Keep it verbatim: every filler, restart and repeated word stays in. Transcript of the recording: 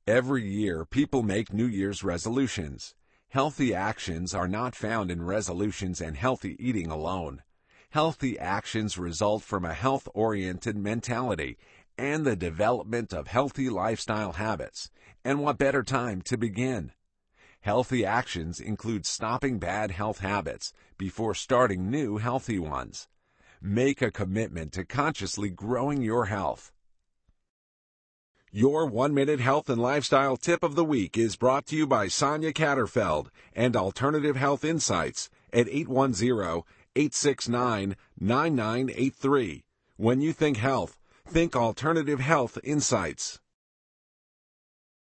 Every year, people make New Year's resolutions. Healthy actions are not found in resolutions and healthy eating alone. Healthy actions result from a health-oriented mentality and the development of healthy lifestyle habits. And what better time to begin? Healthy actions include stopping bad health habits before starting new healthy ones. Make a commitment to consciously growing your health. Your one-minute health and lifestyle tip of the week is brought to you by Sonia Catterfeld and Alternative Health Insights at eight one zero, eight six nine, nine nine eight three. When you think health, think Alternative Health Insights.